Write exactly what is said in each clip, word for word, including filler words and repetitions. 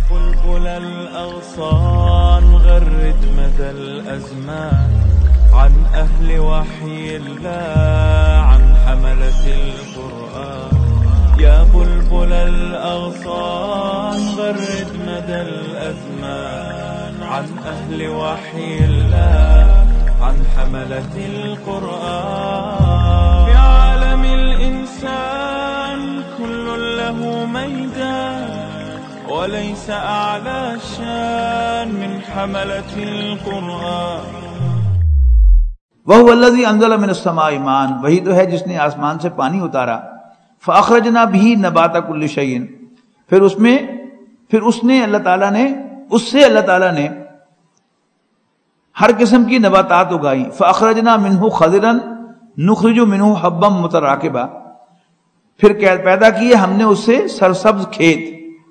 بلبل الأغصان غرد مدى الأزمان عن أهل وحي الله عن حملة القرآن. يا بلبل الأغصان غرد مدى الأزمان عن أهل وحي الله عن حملة القرآن. في عالم الإنسان كل له ميدان وليس أعلى شان من حملة القرآن. وَهُوَ الَّذِي أَنزَلَ مِنَ السَّمَاءِ مَاءً، وہی تو ہے جس نے آسمان سے پانی اتارا. فَأَخْرَجْنَا بِهِ نَبَاتَ كُلِّ شَيْءٍ، پھر اس میں پھر اس نے اللہ تعالیٰ نے اس سے اللہ تعالیٰ نے ہر قسم کی نباتات اگائی. فَأَخْرَجْنَا مِنْهُ خَضِرًا نُخْرِجُ مِنْهُ حَبًّا مُتَرَاكِبًا، پھر پیدا کیے ہم نے اس سے سرسبز کھیت،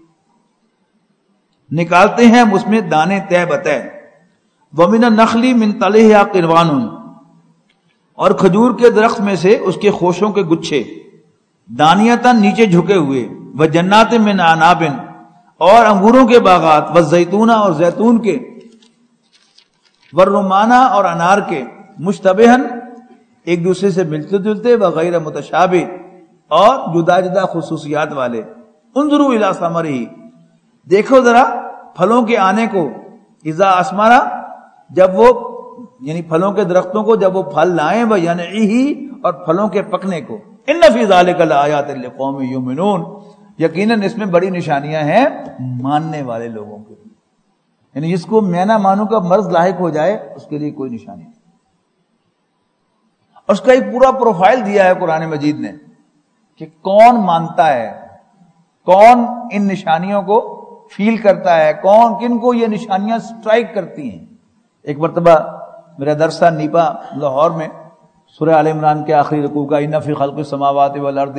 نکالتے ہیں ہم اس میں دانے تہ بتہ. وَمِنَ النَّخْلِ مِنْ طَلْعِهَا قِنْوَانٌ، اور کھجور کے درخت میں سے اس کے خوشوں کے گچھے، دانیتاً نیچے جھکے ہوئے. وَجَنَّاتٍ مِنْ أَعْنَابٍ، اور انگوروں کے باغات. وَالزَّيْتُونَ، اور زیتون کے. وَالرُّمَّانَ، اور انار کے. مشتبہاً، ایک دوسرے سے ملتے جلتے. وغیر متشابہ، اور جدا جدا خصوصیات والے. انظروا الی ثمرہ، دیکھو ذرا پھلوں کے آنے کو. اذا اثمر، جب وہ یعنی پھلوں کے درختوں کو جب وہ پھل لائیں. وینعہ، اور پھلوں کے پکنے کو. ان فی ذلک لآیات لقوم یؤمنون، یقیناً اس میں بڑی نشانیاں ہیں ماننے والے لوگوں کے لیے. یعنی جس کو میں نہ مانوں کا مرض لاحق ہو جائے اس کے لیے کوئی نشانی نہیں. اور اس کا ایک پورا پروفائل دیا ہے قرآن مجید نے کہ کون مانتا ہے، کون ان نشانیوں کو فیل کرتا ہے، کون کن کو یہ نشانیاں سٹرائک کرتی ہیں. ایک مرتبہ میرا درس تھا نیپا لاہور میں، سورہ آل عمران کے آخری رکوع کا. ان فی خلق السماوات والارض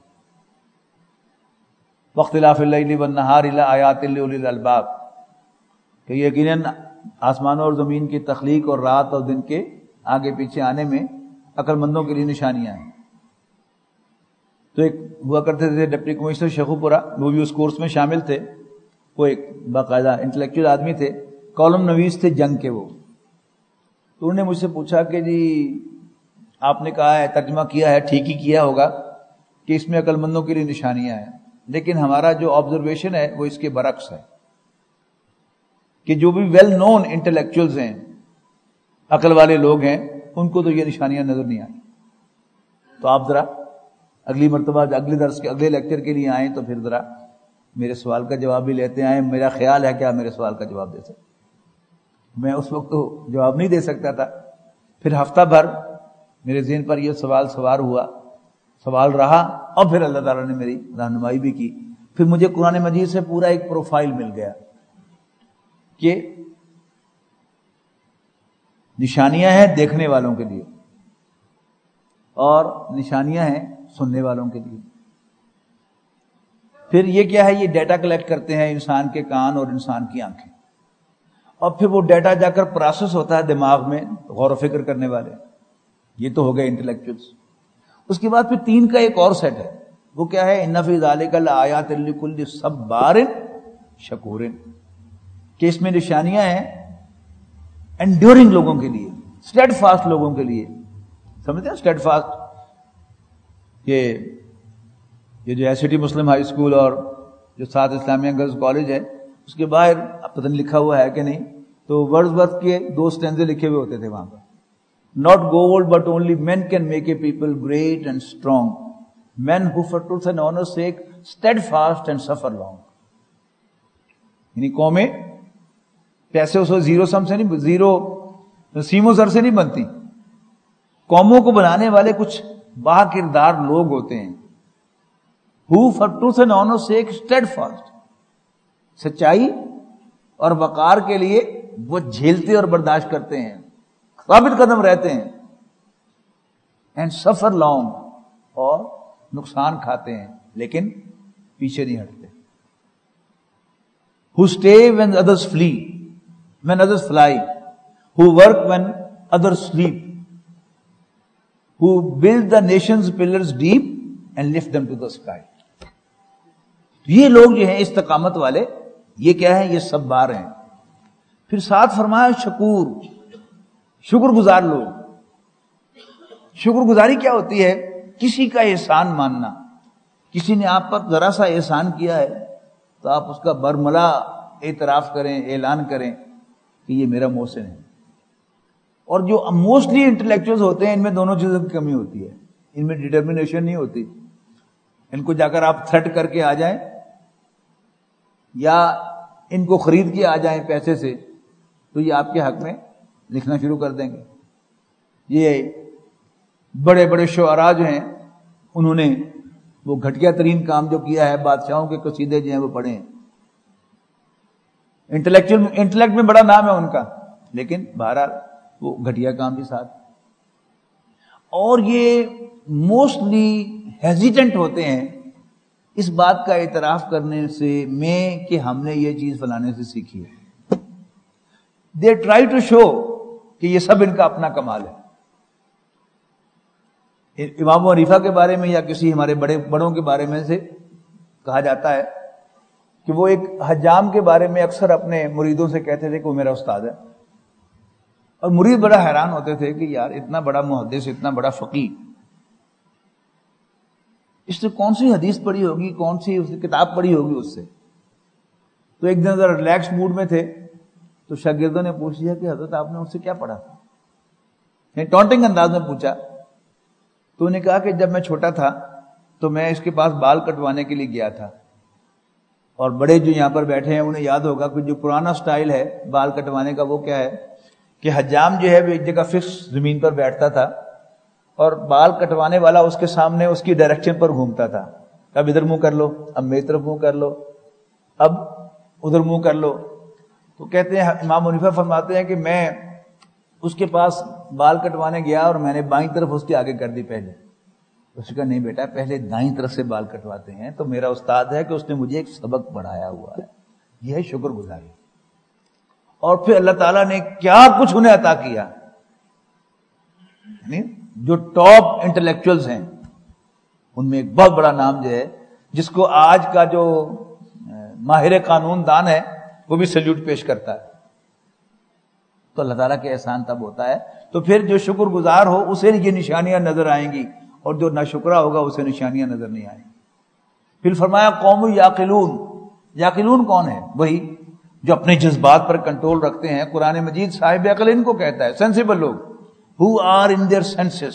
واختلاف اللیل والنہار لآیات لأولی الالباب، کہ یقیناً آسمانوں اور زمین کی تخلیق اور رات اور دن کے آگے پیچھے آنے میں عقل مندوں کے لیے نشانیاں ہیں. تو ایک ہوا کرتے تھے ڈپٹی کمشنر شیخو پورہ، وہ بھی اس کورس میں شامل تھے. وہ ایک باقاعدہ انٹلیکچوئل آدمی تھے، کالم نویس تھے جنگ کے. وہ تو انہوں نے مجھ سے پوچھا کہ جی آپ نے کہا ہے، ترجمہ کیا ہے، ٹھیک ہی کیا ہوگا کہ اس میں عقل مندوں کے لیے نشانیاں ہیں، لیکن ہمارا جو آبزرویشن ہے وہ اس کے برعکس ہے کہ جو بھی ویل نون انٹلیکچوئلز ہیں، عقل والے لوگ ہیں، ان کو تو یہ نشانیاں نظر نہیں آئی. تو آپ ذرا اگلی مرتبہ اگلے درس کے اگلے لیکچر کے لیے آئیں تو پھر ذرا میرے سوال کا جواب بھی لیتے آئیں. میرا خیال ہے کہ آپ میرے سوال کا جواب دے سکتے. میں اس وقت تو جواب نہیں دے سکتا تھا. پھر ہفتہ بھر میرے ذہن پر یہ سوال سوار ہوا، سوال رہا، اور پھر اللہ تعالیٰ نے میری رہنمائی بھی کی. پھر مجھے قرآن مجید سے پورا ایک پروفائل مل گیا کہ نشانیاں ہیں دیکھنے والوں کے لیے اور نشانیاں ہیں سننے والوں کے لیے. پھر یہ کیا ہے، یہ ڈیٹا کلیکٹ کرتے ہیں انسان کے کان اور انسان کی آنکھیں، اور پھر وہ ڈیٹا جا کر پروسیس ہوتا ہے دماغ میں غور و فکر کرنے والے. یہ تو ہو گئے انٹلیکچوئلس. اس کے بعد پھر تین کا ایک اور سیٹ ہے، وہ کیا ہے، ان فی ذلک لآیات لکل صبار شکور، کہ اس میں نشانیاں ہیں انڈیورنگ لوگوں کے لیے، اسٹیڈ فاسٹ لوگوں کے لیے. سمجھتے ہیں اسٹیڈ فاسٹ؟ یہ یہ جو ہے سٹی مسلم ہائی اسکول اور جو ساتھ اسلامیہ گرلز کالج ہے، اس کے باہر اب پتہ نہیں لکھا ہوا ہے کہ نہیں، تو ورڈز ورتھ کے دو سٹینزے لکھے ہوئے ہوتے تھے وہاں پر. Not gold, but only men can make a people great and strong. Men who for truth and honor's sake steadfast and suffer long. یعنی قومیں پیسے اس وقت زیرو سم سے نہیں، زیرو سیم و زر سے نہیں بنتی. قوموں کو بنانے والے کچھ با کردار لوگ ہوتے ہیں. Who for truth and honor's sake steadfast. سچائی اور وقار کے لیے وہ جھیلتے اور برداشت کرتے ہیں، ثابت قدم رہتے ہیں. اینڈ سفر لانگ، اور نقصان کھاتے ہیں لیکن پیچھے نہیں ہٹتے. Who stay when others flee, when others fly. Who work when others sleep. Who build the nation's pillars deep and lift them to the sky. یہ لوگ جو ہیں استقامت والے، یہ کیا ہے؟ یہ سب بار ہیں. پھر ساتھ فرمایا شکور، شکر گزار لوگ. شکر گزاری کیا ہوتی ہے؟ کسی کا احسان ماننا. کسی نے آپ پر ذرا سا احسان کیا ہے تو آپ اس کا برملا اعتراف کریں، اعلان کریں کہ یہ میرا محسن ہے. اور جو موسٹلی انٹلیکچوئلز ہوتے ہیں ان میں دونوں چیزوں کی کمی ہوتی ہے. ان میں ڈٹرمنیشن نہیں ہوتی. ان کو جا کر آپ تھریٹ کر کے آ جائیں یا ان کو خرید کے آ جائیں پیسے سے تو یہ آپ کے حق میں لکھنا شروع کر دیں گے. یہ بڑے بڑے شعراء جو ہیں انہوں نے وہ گھٹیا ترین کام جو کیا ہے، بادشاہوں کے قصیدے جو ہیں وہ پڑھے ہیں. انٹلیکچوئل انٹلیکٹ میں بڑا نام ہے ان کا، لیکن بہرحال وہ گھٹیا کام بھی ساتھ. اور یہ موسٹلی ہیزیٹنٹ ہوتے ہیں اس بات کا اعتراف کرنے سے میں کہ ہم نے یہ چیز فلانے سے سیکھی ہے. دے ٹرائی ٹو شو کہ یہ سب ان کا اپنا کمال ہے. امام ابو حنیفہ کے بارے میں یا کسی ہمارے بڑے بڑوں کے بارے میں سے کہا جاتا ہے کہ وہ ایک حجام کے بارے میں اکثر اپنے مریدوں سے کہتے تھے کہ وہ میرا استاد ہے. اور مرید بڑا حیران ہوتے تھے کہ یار اتنا بڑا محدث، اتنا بڑا فقیہ، اس نے کون سی حدیث پڑھی ہوگی، کون سی اس نے کتاب پڑھی ہوگی اس سے. تو ایک دن ذرا ریلیکس موڈ میں تھے تو شاگردوں نے پوچھ لیا کہ حضرت آپ نے اس سے کیا پڑھا تھا؟ ٹونٹنگ انداز میں پوچھا. تو انہوں نے کہا کہ جب میں چھوٹا تھا تو میں اس کے پاس بال کٹوانے کے لیے گیا تھا. اور بڑے جو یہاں پر بیٹھے ہیں انہیں یاد ہوگا کہ جو پرانا سٹائل ہے بال کٹوانے کا وہ کیا ہے کہ حجام جو ہے وہ ایک جگہ فکس زمین پر بیٹھتا تھا اور بال کٹوانے والا اس کے سامنے اس کی ڈائریکشن پر گھومتا تھا. اب ادھر منہ کر لو، اب میری طرف منہ کر لو، اب ادھر منہ کر لو. تو کہتے ہیں امام حنیفہ فرماتے ہیں کہ میں اس کے پاس بال کٹوانے گیا اور میں نے بائیں طرف اس کے آگے کر دی پہلے. اس نے کہا نہیں بیٹا پہلے دائیں طرف سے بال کٹواتے ہیں. تو میرا استاد ہے کہ اس نے مجھے ایک سبق پڑھایا ہوا ہے. یہ ہے شکر گزاری. اور پھر اللہ تعالیٰ نے کیا کچھ انہیں عطا کیا. یعنی جو ٹاپ انٹلیکچوئلز ہیں ان میں ایک بہت بڑا نام جو ہے جس کو آج کا جو ماہر قانون دان ہے وہ بھی سلیوٹ پیش کرتا ہے. تو اللہ تعالیٰ کے احسان تب ہوتا ہے. تو پھر جو شکر گزار ہو اسے یہ نشانیاں نظر آئیں گی اور جو ناشکرا ہوگا اسے نشانیاں نظر نہیں آئیں گی. پھر فرمایا قوم یاقلون. یاقلون کون ہے؟ وہی جو اپنے جذبات پر کنٹرول رکھتے ہیں. قرآن مجید صاحب عقل ان کو کہتا ہے، سینسیبل لوگ، who are in their senses.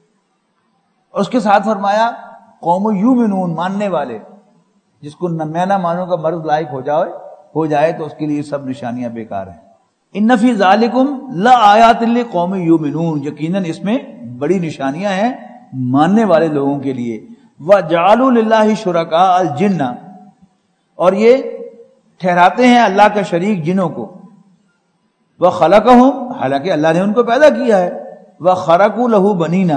اور اس کے ساتھ فرمایا قوم یومنون، ماننے والے، جس کو میں نہ مانوں کا مرض لائق ہو جائے ہو جائے تو اس کے لیے سب نشانیاں بیکار ہیں. ان فی ذالکم لآیات لقوم یؤمنون، یقیناً اس میں بڑی نشانیاں ہیں ماننے والے لوگوں کے لیے. وجعلوا للہ شرکاء الجن، اور یہ ٹھہراتے ہیں اللہ کا شریک جنوں کو. وخلقہم، حالانکہ اللہ نے ان کو پیدا کیا ہے. وخرقوا لہ بنینا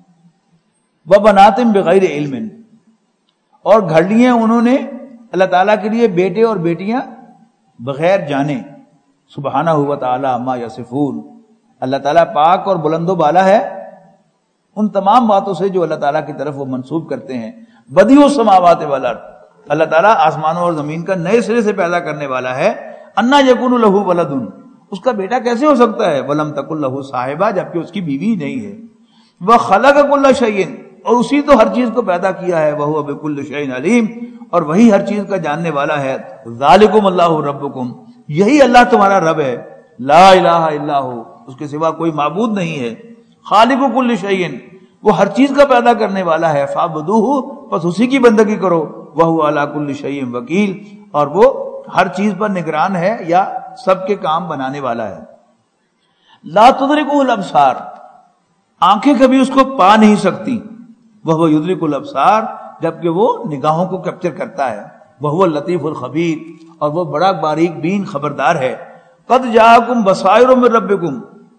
وبنات بغیر علم، اور گھڑ لیے انہوں نے اللہ تعالیٰ کے لیے بیٹے اور بیٹیاں بغیر جانے. سبحانہ و تعالی عما یصفون، اللہ تعالیٰ پاک اور بلند و بالا ہے ان تمام باتوں سے جو اللہ تعالیٰ کی طرف وہ منسوب کرتے ہیں. بدیع السماوات والارض، اللہ تعالیٰ آسمانوں اور زمین کا نئے سرے سے پیدا کرنے والا ہے. انا یکون لہ ولد، اس کا بیٹا کیسے ہو سکتا ہے؟ ولم تکن لہ صاحبہ، جبکہ اس کی بیوی نہیں ہے. وخلق کل شیء، اور اسی تو ہر چیز کو پیدا کیا ہے. وہو بکل شیء علیم، اور وہی ہر چیز کا جاننے والا ہے. ذالکم اللہ ربکم، یہی اللہ تمہارا رب ہے. لا الہ الا ہو، اس کے سوا کوئی معبود نہیں ہے. خالق کل شیء، وہ ہر چیز کا پیدا کرنے والا ہے. فاعبدوہ، بس اسی کی بندگی کرو. وہو علی کل شیء وکیل، اور وہ ہر چیز پر نگران ہے یا سب کے کام بنانے والا ہے. لا تدرکہ الابصار، آنکھیں کبھی اس کو پا نہیں سکتی. وہو یدرک الابصار، جبکہ وہ نگاہوں کو کیپچر کرتا ہے. وہو اللطیف الخبیر، اور وہ بڑا باریک بین خبردار ہے. قد جاءکم بصائر من ربکم،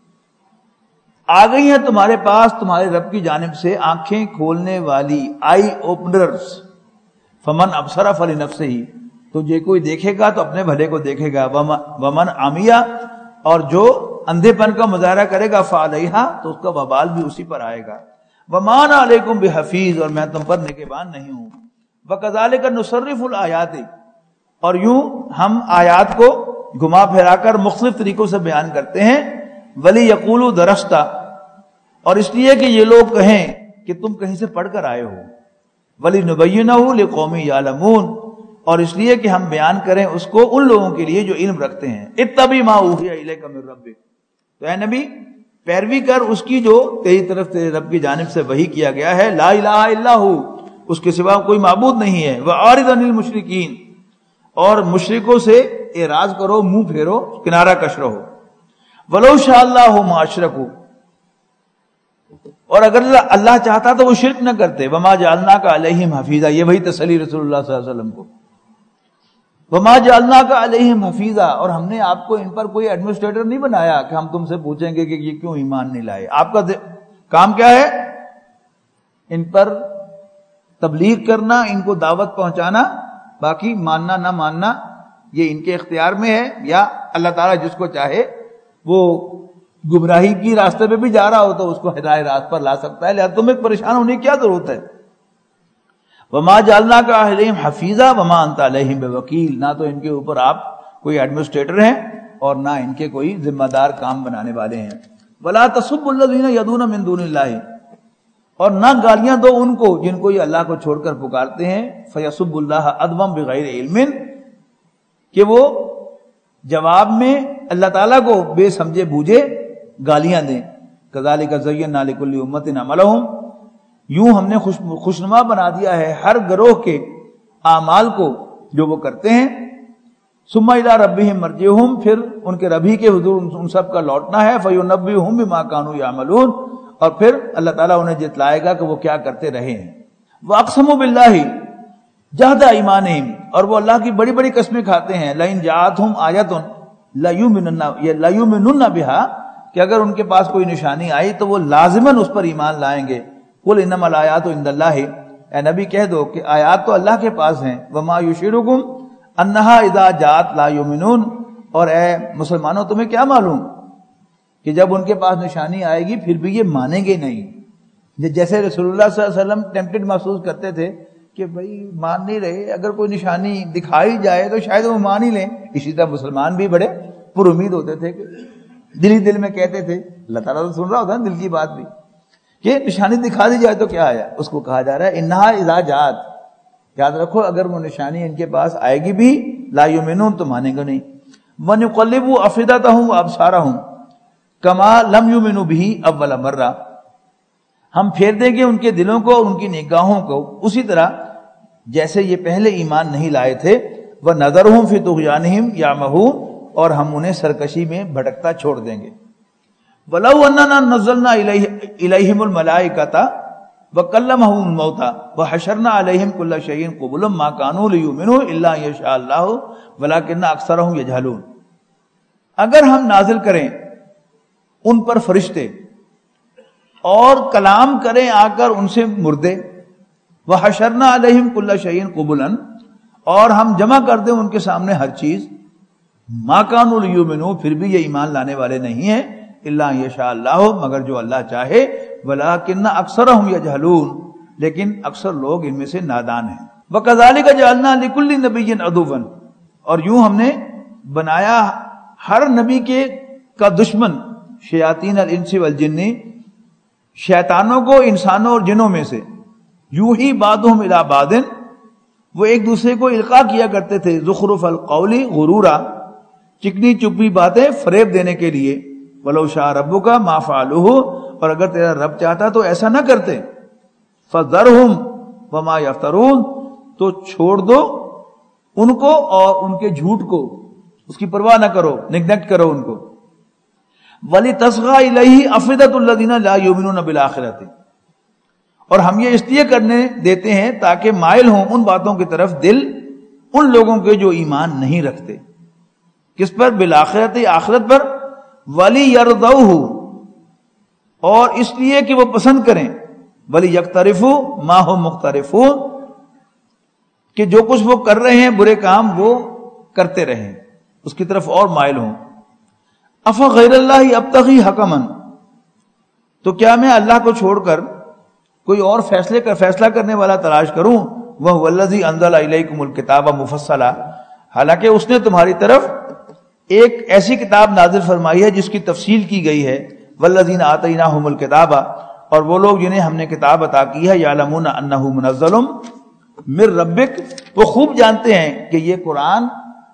آ گئی ہیں تمہارے پاس تمہارے رب کی جانب سے آنکھیں کھولنے والی، آئی اوپنرز. فمن ابصر فلنفسہ، تو جو کوئی دیکھے گا تو اپنے بھلے کو دیکھے گا. ومن عمیہ، اور جو اندھے پن کا مظاہرہ کرے گا فعلیہا، تو اس کا وبال بھی اسی پر آئے گا. وما انا علیکم بحفیظ، اور میں تم پر نگہبان نہیں ہوں. وکذالک نصرف الآیات، اور یوں ہم آیات کو گھما پھرا کر مختلف طریقوں سے بیان کرتے ہیں. ولی یقولوا درستہ، اور اس لیے کہ یہ لوگ کہیں کہ تم کہیں سے پڑھ کر آئے ہو. ولی نبینہ لقوم یعلمون، اور اس لیے کہ ہم بیان کریں اس کو ان لوگوں کے لیے جو علم رکھتے ہیں. اتبع ما اوحی الیک من ربک، تو اے نبی پیروی کر اس کی جو تیری طرف تیرے رب کی جانب سے وحی کیا گیا ہے. لا الہ الا ہو، اس کے سوا کوئی معبود نہیں ہے. وَأَعْرِضْ عَنِ الْمُشْرِكِينَ، اور مشرکوں سے اعراض کرو، منہ پھیرو، کنارہ کش رہو. وَلَوْ شَاءَ اللَّهُ مَا أَشْرَكُوا، اور اگر اللہ چاہتا تو وہ شرک نہ کرتے. وَمَا جَعَلْنَاكَ عَلَيْهِمْ حَفِيظًا، یہ وہی تسلی رسول اللہ صلی اللہ علیہ وسلم کو. وَمَا جَعَلْنَاكَ عَلَيْهِمْ حَفِيظًا، اور ہم نے آپ کو ان پر کوئی ایڈمنسٹریٹر نہیں بنایا کہ ہم تم سے پوچھیں گے کہ یہ کیوں ایمان نہیں لائے. آپ کا کام کیا ہے؟ ان پر تبلیغ کرنا، ان کو دعوت پہنچانا، باقی ماننا نہ ماننا یہ ان کے اختیار میں ہے. یا اللہ تعالیٰ جس کو چاہے وہ گمراہی کی راستے پہ بھی جا رہا ہو تو اس کو ہدایت راست پر لا سکتا ہے. لہذا تمہیں پریشان ہونے کی کیا ضرورت ہے؟ وَمَا جَعَلْنَاكَ عَلَيْهِمْ حَفِيظًا وَمَا أَنْتَ عَلَيْهِمْ بِوَكِيلٍ، نہ تو ان کے اوپر آپ کوئی ایڈمنسٹریٹر ہیں اور نہ ان کے کوئی ذمہ دار کام بنانے والے ہیں. وَلَا تَسُبُّوا الَّذِينَ يَدْعُونَ مِن دُونِ اللَّهِ، اور نہ گالیاں دو ان کو جن کو یہ اللہ کو چھوڑ کر پکارتے ہیں. فَيَسُبُّوا اللَّهَ عَدْوًا بِغَيْرِ عِلْمٍ، کہ وہ جواب میں اللہ تعالیٰ کو بے سمجھے بوجھے گالیاں دیں. كَذَلِكَ زَيَّنَّا لِكُلِّ أُمَّةٍ عَمَلَهُمْ، یوں ہم نے خوش خوشنما بنا دیا ہے ہر گروہ کے اعمال کو جو وہ کرتے ہیں. ثم الى ربهم مرجعهم، پھر ان کے رب ہی کے حضور ان سب کا لوٹنا ہے. فینبئهم بما كانوا يعملون، اور پھر اللہ تعالیٰ انہیں جتلائے گا کہ وہ کیا کرتے رہے ہیں. واقسموا بالله جهد ایمانهم، اور وہ اللہ کی بڑی بڑی قسمیں کھاتے ہیں. لئن جاءتهم آیۃ لیؤمنن لیؤمنن بها، کہ اگر ان کے پاس کوئی نشانی آئی تو وہ لازماً اس پر ایمان لائیں گے. قل انما الآیات عند اللہ، اے نبی کہہ دو کہ آیات تو اللہ کے پاس ہیں. وما یشعرکم انہا اذا جاءت لا یؤمنون، اور اے مسلمانوں تمہیں کیا معلوم کہ جب ان کے پاس نشانی آئے گی پھر بھی یہ مانیں گے نہیں. جیسے رسول اللہ صلی اللہ علیہ وسلم ٹیمپٹڈ محسوس کرتے تھے کہ بھئی مان نہیں رہے، اگر کوئی نشانی دکھائی جائے تو شاید وہ مان ہی لیں. اسی طرح مسلمان بھی بڑے پر امید ہوتے تھے کہ دل ہی دل میں کہتے تھے، اللہ تعالیٰ تو سن رہا ہوتا ہے دل کی بات بھی، کہ نشانی دکھا دی جائے تو کیا آیا. اس کو کہا جا رہا ہے انہا اذا جاءت، یاد رکھو اگر وہ نشانی ان کے پاس آئے گی بھی لا یؤمنون تو مانیں گے نہیں. وَنُقَلِّبُ أَفْئِدَتَهُمْ وَأَبْصَارَهُمْ كَمَا لَمْ يُؤْمِنُوا بِهِ أَوَّلَ مَرَّةٍ، ہم پھیر دیں گے ان کے دلوں کو، ان کی نگاہوں کو اسی طرح جیسے یہ پہلے ایمان نہیں لائے تھے. وَنَذَرُهُمْ فِي طُغْيَانِهِمْ يَعْمَهُونَ، اور ہم انہیں سرکشی میں بھٹکتا چھوڑ دیں گے. وَلَوْ أَنَّنَا نَزَّلْنَا إِلَيْهِمُ الْمَلَائِكَةَ وَكَلَّمَهُمُ الْمَوْتَى وَحَشَرْنَا عَلَيْهِمْ كُلَّ شَيْءٍ قُبُلًا مَا كَانُوا لِيُؤْمِنُوا إِلَّا أَن يَشَاءَ اللَّهُ وَلَكِنَّ أَكْثَرَهُمْ يَجْهَلُونَ، اگر ہم نازل کریں ان پر فرشتے اور کلام کریں آ کر ان سے مردے. وَحَشَرْنَا عَلَيْهِمْ كُلَّ شَيْءٍ قُبُلًا، اور ہم جمع کر دیں ان کے سامنے ہر چیز. مَا كَانُوا لِيُؤْمِنُوا، پھر بھی یہ ایمان لانے والے نہیں ہیں. الا ان یشاء اللہ، مگر جو اللہ چاہے. ولکن اکثرهم یجہلون، لیکن اکثر لوگ ان میں سے نادان ہیں. وکذالک جعلنا لکل نبی عدوا، اور یوں ہم نے بنایا ہر نبی کے کا دشمن شیاطین الانس والجن، شیطانوں کو انسانوں اور جنوں میں سے. یوحی بعضهم الی بعض، وہ ایک دوسرے کو القاء کیا کرتے تھے. زخرف القول غرورا، چکنی چپی باتیں فریب دینے کے لیے. وَلَوْ شَاءَ رَبُّكَ مَا فَعَلُوهُ، اور اگر تیرا رب چاہتا تو ایسا نہ کرتے. فَذَرْهُمْ وَمَا يَفْتَرُونَ، تو چھوڑ دو ان کو اور ان کے جھوٹ کو، اس کی پرواہ نہ کرو، نگلیکٹ کرو ان کو. وَلِتَصْغَىٰ إِلَيْهِ أَفْئِدَةُ الَّذِينَ لَا يُؤْمِنُونَ بِالْآخِرَةِ، اور ہم یہ اس لیے کرنے دیتے ہیں تاکہ مائل ہوں ان باتوں کی طرف دل ان لوگوں کے جو ایمان نہیں رکھتے. کس پر؟ بالآخرت، آخرت پر. وَلِيَرْضَوْهُ، اور اس لیے کہ وہ پسند کریں. وَلِيَقْتَرِفُوا مَا هُمْ مُقْتَرِفُونَ، کہ جو کچھ وہ کر رہے ہیں برے کام وہ کرتے رہیں، اس کی طرف اور مائل ہوں. أَفَغَيْرَ اللَّهِ أَبْتَغِي حَكَمًا، تو کیا میں اللہ کو چھوڑ کر کوئی اور فیصلے کا فیصلہ کرنے والا تلاش کروں. وَهُوَ الَّذِي أَنزَلَ إِلَيْكُمُ الْكِتَابَ مُفَصَّلًا، حالانکہ اس نے تمہاری طرف ایک ایسی کتاب نازل فرمائی ہے جس کی تفصیل کی گئی ہے، والذین آتیناہم الکتاب، اور وہ لوگ جنہیں ہم نے کتاب عطا کی ہے، یعلمون انہ منزل من ربک، وہ خوب جانتے ہیں کہ یہ قرآن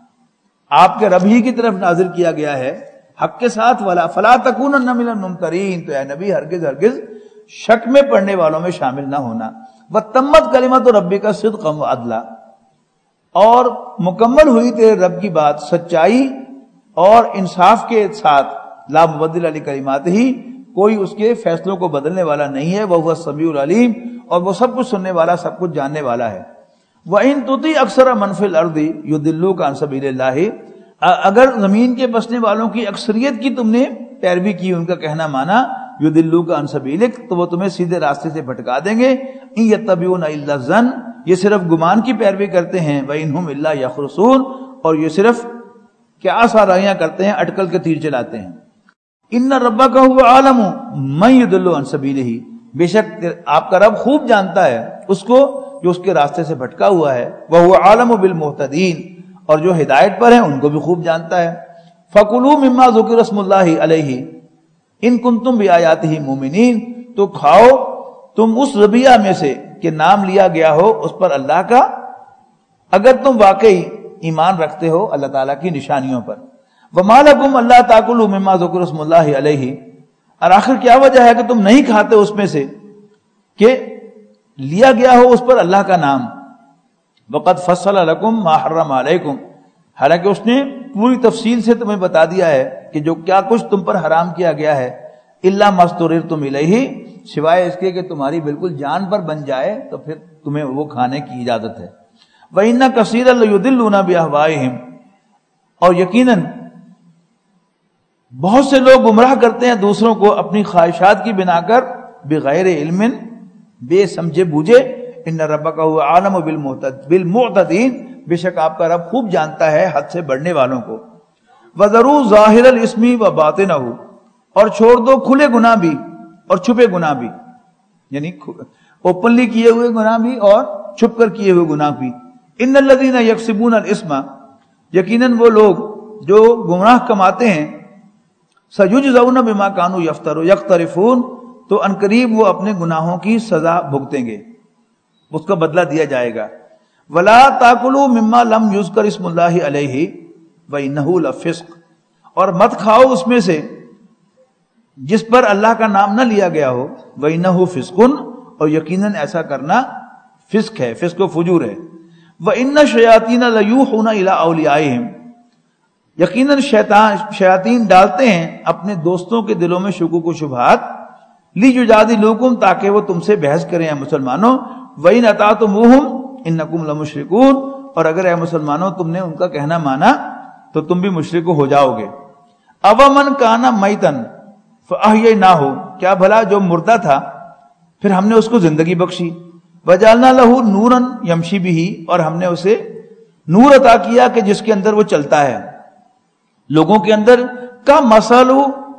آپ کے رب ہی کی طرف نازل کیا گیا ہے حق کے ساتھ، ولا فلا تکونن من الممترین، تو اے نبی ہرگز ہرگز شک میں پڑنے والوں میں شامل نہ ہونا، وتمت کلمۃ ربک صدقا وعدلا، اور مکمل ہوئی تیرے رب کی بات سچائی اور انصاف کے ساتھ، لا مبدل لکلماتہ، کوئی اس کے فیصلوں کو بدلنے والا نہیں ہے، وہو السمیع العلیم، اور وہ سب کچھ سننے والا، سب کچھ جاننے والا ہے۔ وَإِن تُطِعْ أَكْثَرَ مَنْ فِي الْأَرْضِ يُضِلُّوكَ عَنْ سَبِيلِ اللَّهِ، اگر زمین کے بسنے والوں کی اکثریت کی تم نے پیروی کی، ان کا کہنا مانا، يُضِلُّوكَ عَنْ سَبِيلِكَ، تو وہ تمہیں سیدھے راستے سے بھٹکا دیں گے۔ إِن يَتَّبِعُونَ إِلَّا الظَّنَّ، یہ صرف گمان کی پیروی کرتے ہیں، وَإِنْ هُمْ إِلَّا يَخْرُصُونَ، اور یہ صرف کیا سارائیاں کرتے ہیں، اٹکل کے تیر چلاتے ہیں۔ ان ربک هو اعلم من يضل عن سبیلہ، بے شک آپ کا رب خوب جانتا ہے اس کو جو اس کے راستے سے بھٹکا ہوا ہے، وهو اعلم بالمهتدین، اور جو ہدایت پر ہیں ان کو بھی خوب جانتا ہے۔ فکلوا مما ذکر اسم اللہ علیہ ان کنتم بآیاتہ مؤمنین، تو کھاؤ تم اس ذبیحہ میں سے کہ نام لیا گیا ہو اس پر اللہ کا، اگر تم واقعی ایمان رکھتے ہو اللہ تعالیٰ کی نشانیوں پر۔ وَمَا لَكُمْ أَلَّا تَأْكُلُوا مِمَّا ذُكِرَ اسْمُ اللَّهِ عَلَيْهِ، اور آخر کیا وجہ ہے کہ تم نہیں کھاتے اس میں سے کہ لیا گیا ہو اس پر اللہ کا نام۔ وَقَدْ فَصَّلَ لَكُمْ مَا حَرَّمَ عَلَيْكُمْ، حالانکہ اس نے پوری تفصیل سے تمہیں بتا دیا ہے کہ جو کیا کچھ تم پر حرام کیا گیا ہے، إِلَّا مَا اضْطُرِرْتُمْ إِلَيْهِ، سوائے اس کے کہ تمہاری بالکل جان پر بن جائے تو پھر تمہیں وہ کھانے کی اجازت ہے۔ وَإِنَّ كَثِيرًا لَيُضِلُّونَ بِأَهْوَائِهِمْ، اور یقیناً بہت سے لوگ گمراہ کرتے ہیں دوسروں کو اپنی خواہشات کی بنا کر، بغیر علم، بے سمجھے بوجھے۔ ان ربک هو اعلم بالمعتدین، بے شک آپ کا رب خوب جانتا ہے حد سے بڑھنے والوں کو۔ وذروا ظاہر الاسم وباطنہ، اور چھوڑ دو کھلے گناہ بھی اور چھپے گناہ بھی، یعنی اوپنلی کیے ہوئے گناہ بھی اور چھپ کر کیے ہوئے گناہ بھی۔ ان الذین یکسبون الاسم، یقیناً وہ لوگ جو گناہ کماتے ہیں، سیجزون بما کانوا یفترون یقترفون، تو عنقریب وہ اپنے گناہوں کی سزا بھگتیں گے، اس کا بدلہ دیا جائے گا۔ ولا تاکلوا مما لم یذکر اسم اللہ علیہ وانہ لفسق، اور مت کھاؤ اس میں سے جس پر اللہ کا نام نہ لیا گیا ہو، وانہ فسق، اور یقیناً ایسا کرنا فسق ہے، فسق و فجور ہے۔ وان الشیاطین لیوحون الی اولیاءہم، یقیناً شیطان شیاطین ڈالتے ہیں اپنے دوستوں کے دلوں میں شکوک و شبہات، لیجادلوکم، تاکہ وہ تم سے بحث کریں اے مسلمانوں، وَإِنْ أَطَعْتُمُوهُمْ إِنَّكُمْ لَمُشْرِكُونَ، اور اگر اے مسلمانوں تم نے ان کا کہنا مانا تو تم بھی مشرک ہو جاؤ گے۔ أَوَمَنْ كَانَ مَيْتًا فَأَحْيَيْنَاهُ، کیا بھلا جو مردہ تھا پھر ہم نے اس کو زندگی بخشی، وَجَعَلْنَا لَهُ نُورًا يَمْشِي بِهِ، اور ہم نے اسے نور عطا کیا کہ جس کے اندر وہ چلتا ہے لوگوں کے اندر، کا مسلو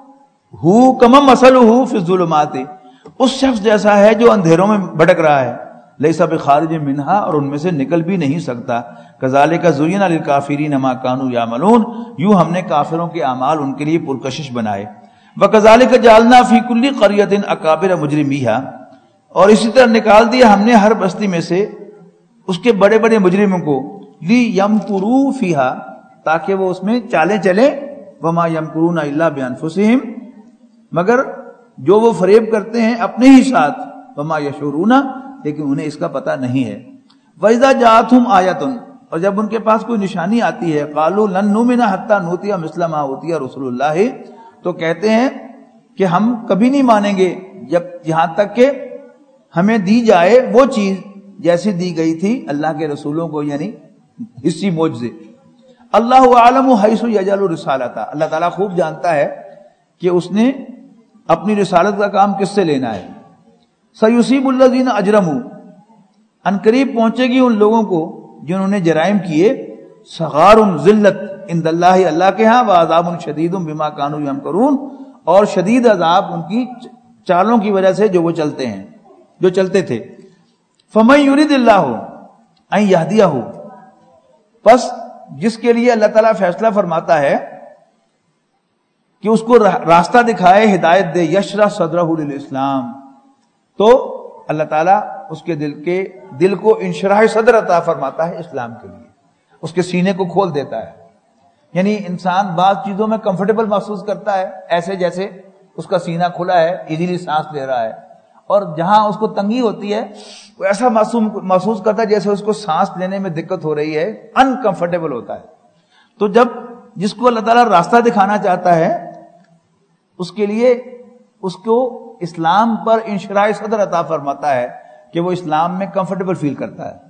ہو کم مسلو ہو فی الظلمات، اس شخص جیسا ہے جو اندھیروں میں بھٹک رہا ہے، لیسا بخارج منہا، اور ان میں سے نکل بھی نہیں سکتا۔ کذالک زین للکافرین ما کانوا یعملون، یوں ہم نے کافروں کے اعمال ان کے لیے پرکشش بنائے۔ وکذالک جعلنا فی کل قریۃ اکابر مجرمیہا، اور اسی طرح نکال دیا ہم نے ہر بستی میں سے اس کے بڑے بڑے مجرموں کو، لیمکروا فیہا، تاکہ وہ اس میں چالیں چلیں، وما یمکرون الا بانفسہم، مگر جو وہ فریب کرتے ہیں اپنے ہی ساتھ، وما یشعرون، لیکن انہیں اس کا پتہ نہیں ہے۔ وَإِذَا جَاءَتْهُمْ آیَةٌ، اور جب ان کے پاس کوئی نشانی آتی ہے، قَالُوا لَن نُؤْمِنَ حَتَّى نُؤْتِیَ مِثْلَ مَا أُوتِیَ رُسُلُ اللَّهِ، تو کہتے ہیں کہ ہم کبھی نہیں مانیں گے جب یہاں تک کہ ہمیں دی جائے وہ چیز جیسی دی گئی تھی اللہ کے رسولوں کو، یعنی حصی معجزے۔ اللہ عالم حیث یجعل رسالتہ، اللہ تعالیٰ خوب جانتا ہے کہ اس نے اپنی رسالت کا کام کس سے لینا ہے۔ سیصیب الذین اجرموا، ان قریب پہنچے گی ان لوگوں کو جنہوں نے جرائم کیے، صغار ذلت عند اللہ، اللہ کے ہاں، وعذاب شدید بما کانوا یمکرون، اور شدید عذاب ان کی چالوں کی وجہ سے جو وہ چلتے ہیں جو چلتے تھے۔ فمن یرید اللہ ان یہدیہ، پس جس کے لیے اللہ تعالیٰ فیصلہ فرماتا ہے کہ اس کو راستہ دکھائے، ہدایت دے، یشرح صدرہ للاسلام، تو اللہ تعالیٰ اس کے دل کے دل کو انشراح صدر عطا فرماتا ہے اسلام کے لیے، اس کے سینے کو کھول دیتا ہے. یعنی انسان بعض چیزوں میں کمفرٹیبل محسوس کرتا ہے، ایسے جیسے اس کا سینہ کھلا ہے، ایزیلی سانس لے رہا ہے، اور جہاں اس کو تنگی ہوتی ہے وہ ایسا محسوس کرتا ہے جیسے اس کو سانس لینے میں دقت ہو رہی ہے، انکمفرٹیبل ہوتا ہے. تو جب جس کو اللہ تعالیٰ راستہ دکھانا چاہتا ہے اس کے لیے اس کو اسلام پر انشراح صدر عطا فرماتا ہے کہ وہ اسلام میں کمفرٹیبل فیل کرتا ہے.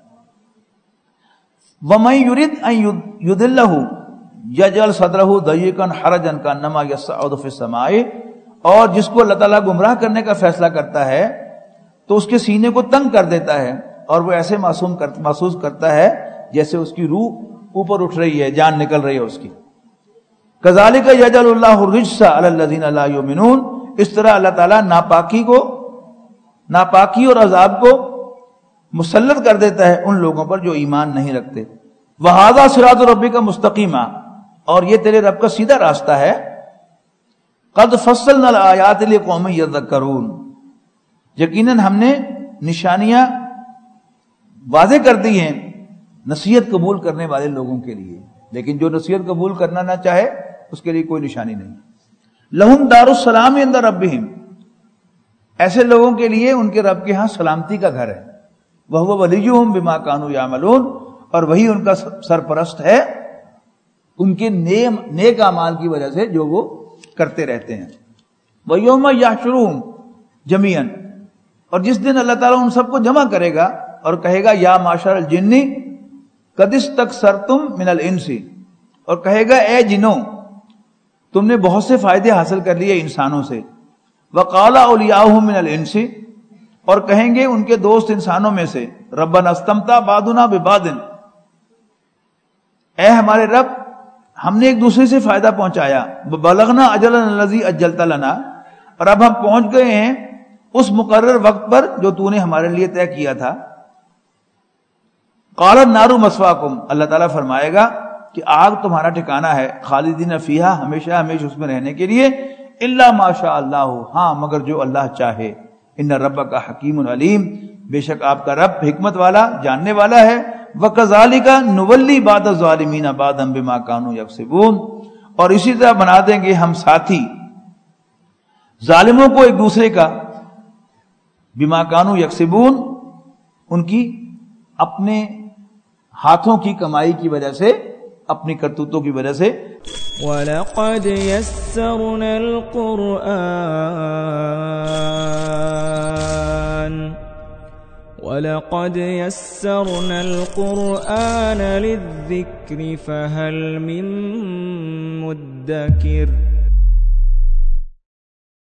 وَمَن يُرِدْ أَن يُضِلَّهُ يَجْعَلْ صَدْرَهُ ضَيِّقًا حَرَجًا كَأَنَّمَا يَصْعَدُ فِي السَّمَاءِ، اور جس کو اللہ تعالیٰ گمراہ کرنے کا فیصلہ کرتا ہے تو اس کے سینے کو تنگ کر دیتا ہے اور وہ ایسے معصوم محسوس کرتا ہے جیسے اس کی روح اوپر اٹھ رہی ہے، جان نکل رہی ہے اس کی. كَذَلِكَ يَجْعَلُ اللَّهُ الرِّجْسَ عَلَى الَّذِينَ لَا يُؤْمِنُونَ، اس طرح اللہ تعالیٰ ناپاکی کو ناپاکی اور عذاب کو مسلط کر دیتا ہے ان لوگوں پر جو ایمان نہیں رکھتے. وَهَذَا صِرَاطُ رَبِّكَ مُسْتَقِيمًا، اور یہ تیرے رب کا سیدھا راستہ ہے. قَدْ فَصَّلْنَا الْآيَاتِ لِقَوْمٍ يَذَّكَّرُونَ، یقیناً ہم نے نشانیاں واضح کر دی ہیں نصیحت قبول کرنے والے لوگوں کے لیے، لیکن جو نصیحت قبول کرنا نہ چاہے اس کے لیے کوئی نشانی نہیں. لہم دار السلام عند ربہم، ایسے لوگوں کے لیے ان کے رب کے ہاں سلامتی کا گھر ہے. وہو ولیہم بما کانوا یعملون، اور وہی ان کا سرپرست ہے ان کے نیک اعمال کی وجہ سے جو وہ کرتے رہتے ہیں. ویوم یحشرہم جمیعا، اور جس دن اللہ تعالیٰ ان سب کو جمع کرے گا اور کہے گا یا معشر الجن قد استکثرتم من الانس، اور کہے گا اے جنوں تم نے بہت سے فائدے حاصل کر لیے انسانوں سے. وقال اولیاؤہم من الانس، اور کہیں گے ان کے دوست انسانوں میں سے ربنا استمتع بعضنا ببعض، اے ہمارے رب ہم نے ایک دوسرے سے فائدہ پہنچایا. بلغنا اجلنا الذی اجلت لنا، اور اب ہم پہنچ گئے ہیں اس مقرر وقت پر جو تو نے ہمارے لیے طے کیا تھا. قال النار مثواکم، اللہ تعالیٰ فرمائے گا کہ آگ تمہارا ٹھکانہ ہے، خالدین فیہا، ہمیشہ ہمیشہ اس میں رہنے کے لیے، الا ما شاء اللہ، ہاں مگر جو اللہ چاہے. ان ربک حکیم علیم، بے شک آپ کا رب حکمت والا جاننے والا ہے. وکذالک نولی بعض الظالمین بعضا بما کانوا یکسبون، اور اسی طرح بنا دیں گے ہم ساتھی ظالموں کو ایک دوسرے کا، بما کانوا یکسبون، ان کی اپنے ہاتھوں کی کمائی کی وجہ سے، اپنی کرتوتوں کی وجہ سے. وَلَقَدْ يَسَّرْنَا الْقُرْآنَ وَلَقَدْ يَسَّرْنَا الْقُرْآنَ لِلذِّكْرِ فَهَلْ مِن مُّدَّكِرٍ